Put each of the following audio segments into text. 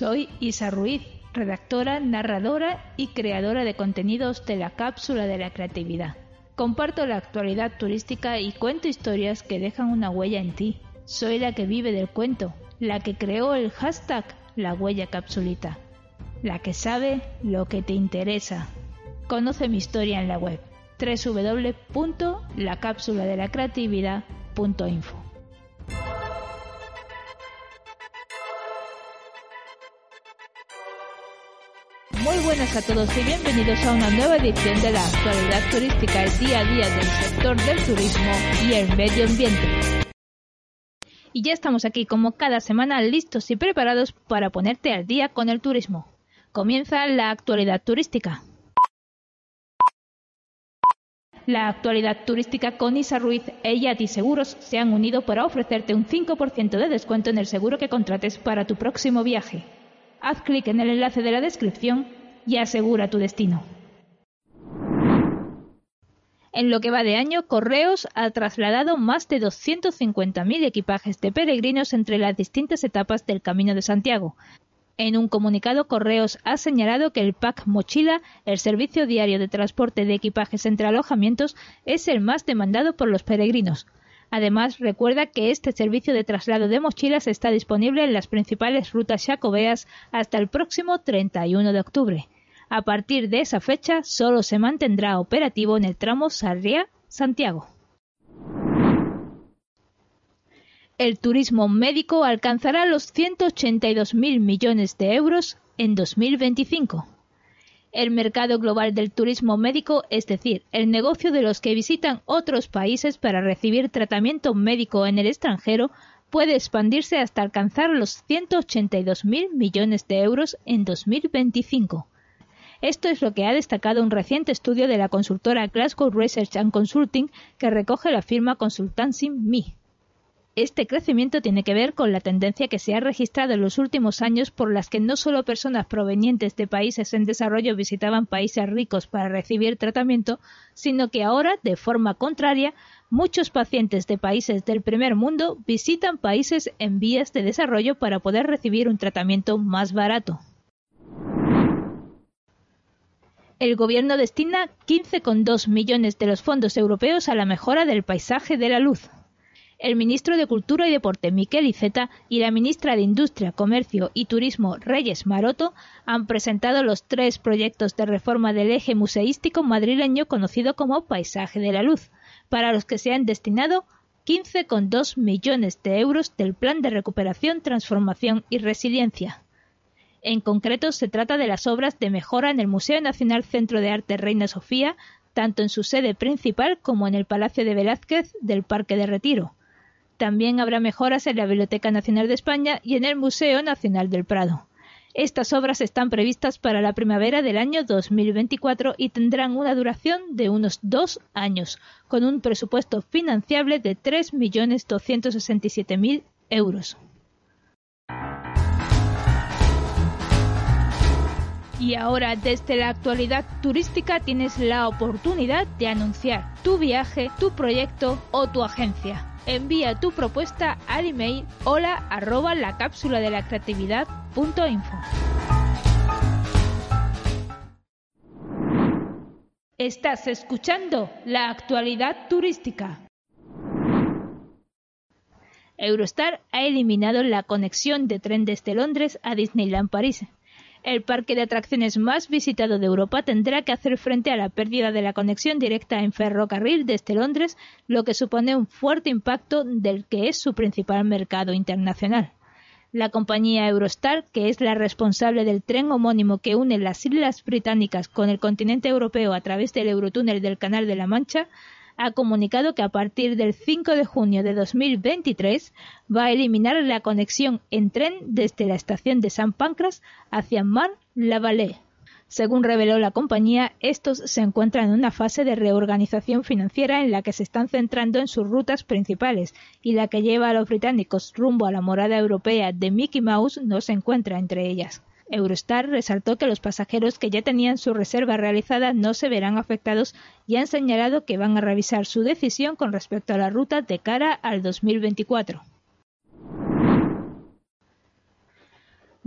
Soy Isa Ruiz, redactora, narradora y creadora de contenidos de la Cápsula de la Creatividad. Comparto la actualidad turística y cuento historias que dejan una huella en ti. Soy la que vive del cuento, la que creó el hashtag La Huella Capsulita, la que sabe lo que te interesa. Conoce mi historia en la web www.lacapsuladelacreatividad.info. Muy buenas a todos y bienvenidos a una nueva edición de la actualidad turística, el día a día del sector del turismo y el medio ambiente. Y ya estamos aquí como cada semana listos y preparados para ponerte al día con el turismo. Comienza la actualidad turística. La actualidad turística con Isa Ruiz e Yati Seguros se han unido para ofrecerte un 5% de descuento en el seguro que contrates para tu próximo viaje. Haz clic en el enlace de la descripción y asegura tu destino. En lo que va de año, Correos ha trasladado más de 250.000 equipajes de peregrinos entre las distintas etapas del Camino de Santiago. En un comunicado, Correos ha señalado que el Pack Mochila, el servicio diario de transporte de equipajes entre alojamientos, es el más demandado por los peregrinos. Además, recuerda que este servicio de traslado de mochilas está disponible en las principales rutas jacobeas hasta el próximo 31 de octubre. A partir de esa fecha, solo se mantendrá operativo en el tramo Sarriá-Santiago. El turismo médico alcanzará los 182.000 millones de euros en 2025. El mercado global del turismo médico, es decir, el negocio de los que visitan otros países para recibir tratamiento médico en el extranjero, puede expandirse hasta alcanzar los 182.000 millones de euros en 2025. Esto es lo que ha destacado un reciente estudio de la consultora Glasgow Research and Consulting que recoge la firma Consultancy Me. Este crecimiento tiene que ver con la tendencia que se ha registrado en los últimos años por las que no solo personas provenientes de países en desarrollo visitaban países ricos para recibir tratamiento, sino que ahora, de forma contraria, muchos pacientes de países del primer mundo visitan países en vías de desarrollo para poder recibir un tratamiento más barato. El gobierno destina 15,2 millones de los fondos europeos a la mejora del paisaje de la luz. El ministro de Cultura y Deporte, Miquel Iceta, y la ministra de Industria, Comercio y Turismo, Reyes Maroto, han presentado los 3 proyectos de reforma del eje museístico madrileño conocido como Paisaje de la Luz, para los que se han destinado 15,2 millones de euros del Plan de Recuperación, Transformación y Resiliencia. En concreto, se trata de las obras de mejora en el Museo Nacional Centro de Arte Reina Sofía, tanto en su sede principal como en el Palacio de Velázquez del Parque de Retiro. También habrá mejoras en la Biblioteca Nacional de España y en el Museo Nacional del Prado. Estas obras están previstas para la primavera del año 2024 y tendrán una duración de unos 2 años, con un presupuesto financiable de 3.267.000 euros. Y ahora, desde la actualidad turística, tienes la oportunidad de anunciar tu viaje, tu proyecto o tu agencia. Envía tu propuesta al email hola@lacapsuladelacreatividad.info. Estás escuchando la actualidad turística. Eurostar ha eliminado la conexión de tren desde Londres a Disneyland París. El parque de atracciones más visitado de Europa tendrá que hacer frente a la pérdida de la conexión directa en ferrocarril desde Londres, lo que supone un fuerte impacto del que es su principal mercado internacional. La compañía Eurostar, que es la responsable del tren homónimo que une las Islas Británicas con el continente europeo a través del Eurotúnel del Canal de la Mancha, ha comunicado que a partir del 5 de junio de 2023 va a eliminar la conexión en tren desde la estación de Sant Pancras hacia Marne-la-Vallée. Según reveló la compañía, estos se encuentran en una fase de reorganización financiera en la que se están centrando en sus rutas principales y la que lleva a los británicos rumbo a la morada europea de Mickey Mouse no se encuentra entre ellas. Eurostar resaltó que los pasajeros que ya tenían su reserva realizada no se verán afectados y han señalado que van a revisar su decisión con respecto a la ruta de cara al 2024.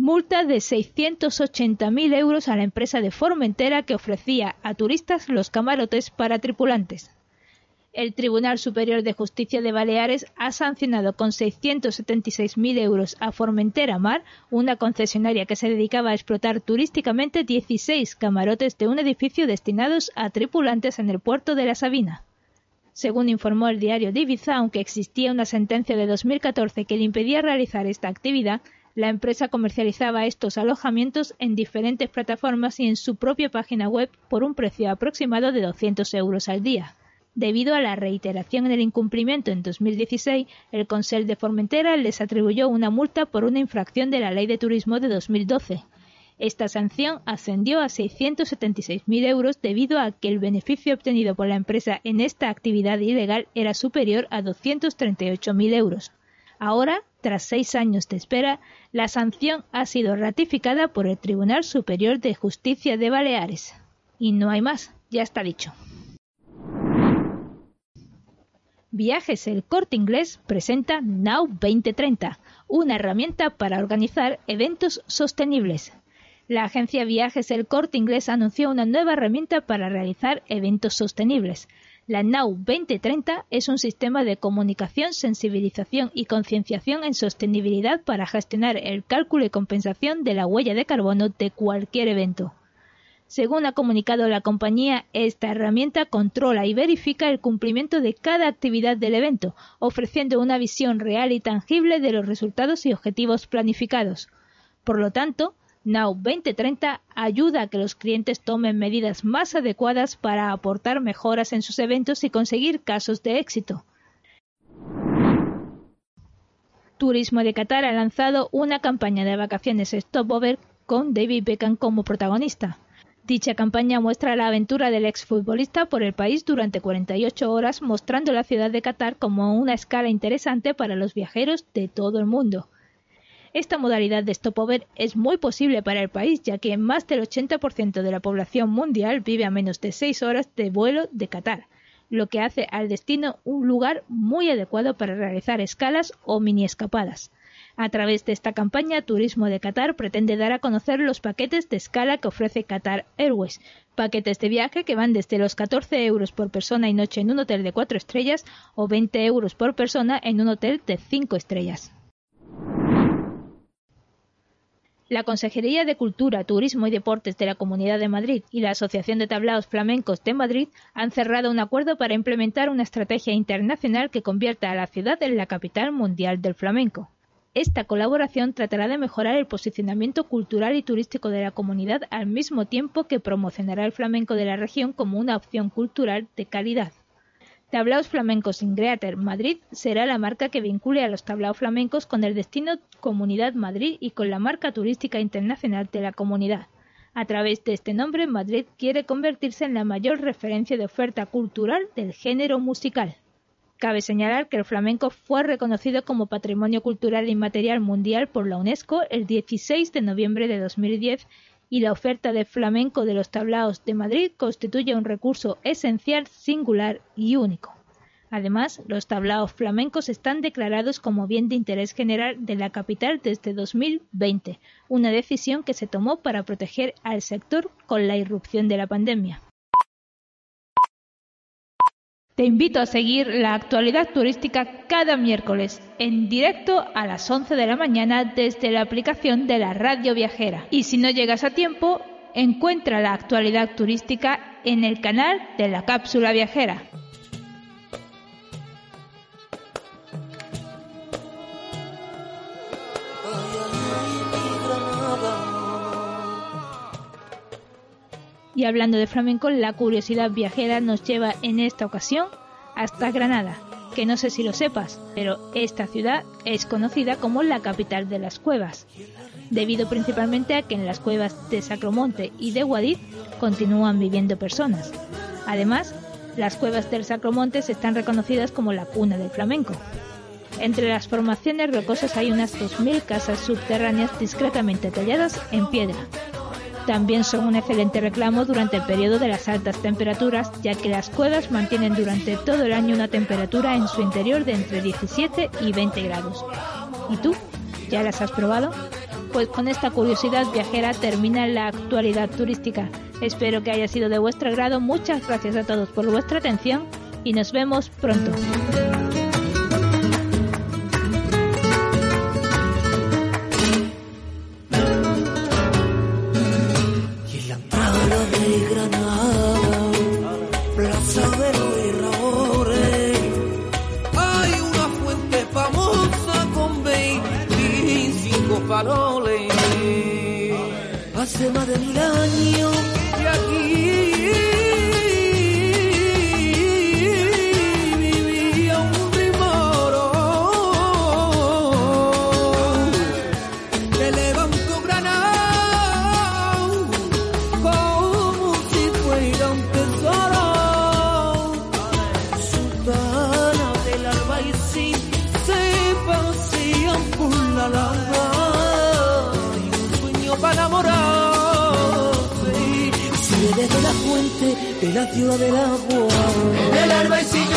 Multa de 680.000 euros a la empresa de Formentera que ofrecía a turistas los camarotes para tripulantes. El Tribunal Superior de Justicia de Baleares ha sancionado con 676.000 euros a Formentera Mar, una concesionaria que se dedicaba a explotar turísticamente 16 camarotes de un edificio destinados a tripulantes en el puerto de La Sabina. Según informó el diario de Ibiza, aunque existía una sentencia de 2014 que le impedía realizar esta actividad, la empresa comercializaba estos alojamientos en diferentes plataformas y en su propia página web por un precio aproximado de 200 euros al día. Debido a la reiteración en el incumplimiento en 2016, el Consell de Formentera les atribuyó una multa por una infracción de la Ley de Turismo de 2012. Esta sanción ascendió a 676.000 euros debido a que el beneficio obtenido por la empresa en esta actividad ilegal era superior a 238.000 euros. Ahora, tras 6 años de espera, la sanción ha sido ratificada por el Tribunal Superior de Justicia de Baleares. Y no hay más, ya está dicho. Viajes El Corte Inglés presenta Now 2030, una herramienta para organizar eventos sostenibles. La agencia Viajes El Corte Inglés anunció una nueva herramienta para realizar eventos sostenibles. La Now 2030 es un sistema de comunicación, sensibilización y concienciación en sostenibilidad para gestionar el cálculo y compensación de la huella de carbono de cualquier evento. Según ha comunicado la compañía, esta herramienta controla y verifica el cumplimiento de cada actividad del evento, ofreciendo una visión real y tangible de los resultados y objetivos planificados. Por lo tanto, Now 2030 ayuda a que los clientes tomen medidas más adecuadas para aportar mejoras en sus eventos y conseguir casos de éxito. Turismo de Qatar ha lanzado una campaña de vacaciones Stopover con David Beckham como protagonista. Dicha campaña muestra la aventura del exfutbolista por el país durante 48 horas, mostrando la ciudad de Qatar como una escala interesante para los viajeros de todo el mundo. Esta modalidad de stopover es muy posible para el país, ya que más del 80% de la población mundial vive a menos de 6 horas de vuelo de Qatar, lo que hace al destino un lugar muy adecuado para realizar escalas o mini escapadas. A través de esta campaña, Turismo de Qatar pretende dar a conocer los paquetes de escala que ofrece Qatar Airways, paquetes de viaje que van desde los 14 euros por persona y noche en un hotel de 4 estrellas o 20 euros por persona en un hotel de 5 estrellas. La Consejería de Cultura, Turismo y Deportes de la Comunidad de Madrid y la Asociación de Tablaos Flamencos de Madrid han cerrado un acuerdo para implementar una estrategia internacional que convierta a la ciudad en la capital mundial del flamenco. Esta colaboración tratará de mejorar el posicionamiento cultural y turístico de la comunidad al mismo tiempo que promocionará el flamenco de la región como una opción cultural de calidad. Tablaos Flamencos Ingreater Madrid será la marca que vincule a los tablaos flamencos con el destino Comunidad Madrid y con la marca turística internacional de la comunidad. A través de este nombre, Madrid quiere convertirse en la mayor referencia de oferta cultural del género musical. Cabe señalar que el flamenco fue reconocido como Patrimonio Cultural Inmaterial Mundial por la UNESCO el 16 de noviembre de 2010 y la oferta de flamenco de los tablaos de Madrid constituye un recurso esencial, singular y único. Además, los tablaos flamencos están declarados como bien de interés general de la capital desde 2020, una decisión que se tomó para proteger al sector con la irrupción de la pandemia. Te invito a seguir la actualidad turística cada miércoles en directo a las 11 de la mañana desde la aplicación de la Radio Viajera. Y si no llegas a tiempo, encuentra la actualidad turística en el canal de la Cápsula Viajera. Y hablando de flamenco, la curiosidad viajera nos lleva en esta ocasión hasta Granada, que no sé si lo sepas, pero esta ciudad es conocida como la capital de las cuevas, debido principalmente a que en las cuevas de Sacromonte y de Guadix continúan viviendo personas. Además, las cuevas del Sacromonte están reconocidas como la cuna del flamenco. Entre las formaciones rocosas hay unas 2.000 casas subterráneas discretamente talladas en piedra. También son un excelente reclamo durante el periodo de las altas temperaturas, ya que las cuevas mantienen durante todo el año una temperatura en su interior de entre 17 y 20 grados. ¿Y tú? ¿Ya las has probado? Pues con esta curiosidad viajera termina la actualidad turística. Espero que haya sido de vuestro agrado. Muchas gracias a todos por vuestra atención y nos vemos pronto. Y en la entrada de Granada, Plaza de los Herradores, hay una fuente famosa con 25 faroles. Hace más de 1000 años que aquí vivía un primoro que levantó Granada como si fuera un tesoro. Sultana del Albaicín se pasean por la Alhambra para enamorarse. Sigue desde la fuente de la ciudad del agua. En el Albaicín